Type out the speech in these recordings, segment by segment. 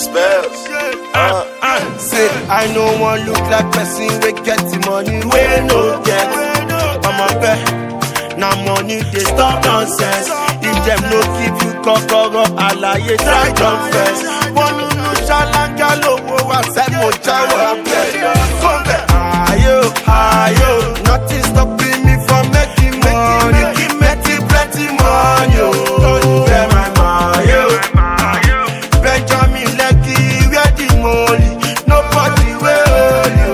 spells. Say, I no one look like person we get the money, we no get. I'm a bet, now money they stop nonsense. If them no give you kokoro, alaye try confess. One no shalanga lowo wa se mo jawa bet. Come back, ayo, nothing stopping me from making money. Keep making plenty money, don't bear my money. Benjamin Lekki, where the money? Nobody will you.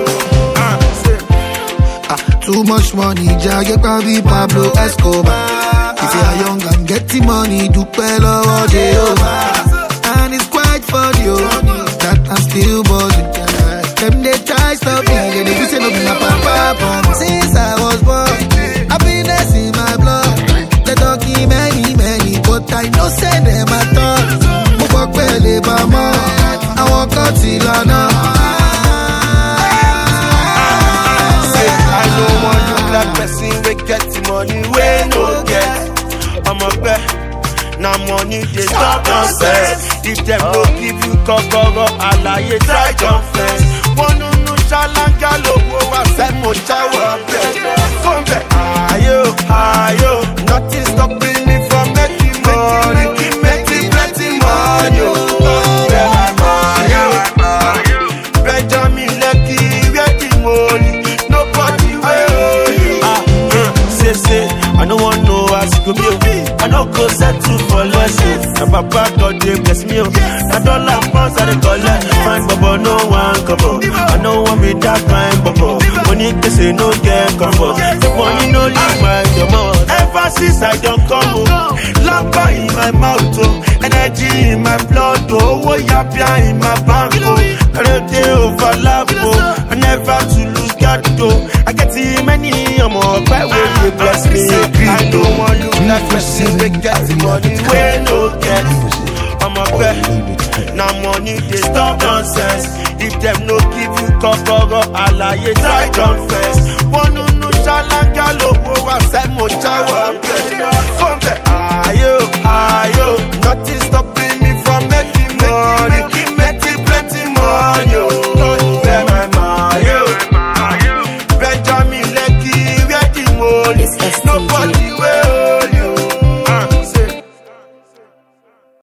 Too much money, Jagger Pavi, Pablo Escobar. If you are young and getting money, do well or Jehovah. And it's quite funny, that I'm still buzzing. Them they try stop me, they do say no be my papa. Since I was born, happiness in my blood. They talking many, but I no send them at all. Move up well, I walk out till I know. I don't want to look like person we get the money, we no get. I'm a bet, now money they stop nonsense. If them no give you kokoro, alaye try confess. One no shalanga lowo wa se mo jawa bet. Come back, ayo, nothing stopping me from making money. Keep making plenty money, Benjamin Lekki, where the money? Nobody will. Say, I don't want no as you go me. I don't go settle for less. My papa God they bless me. I don't like pounds I dey collect. Fine bubble, no one cover. I don't want me that fine bubble. Money they say no get cover. The money no leave my mouth. Ever since I don't come home, lamba in my mouth, energy in my blood, yapia in my bank. They overlap, I never to lose God though. I get too many more by way you bless me. I don't want look like person we get the money, we no get. I'm a bet, now money they stop nonsense. If them no give you kokoro, alaye try confess. One no shalanga lowo wa se mo jawa bet.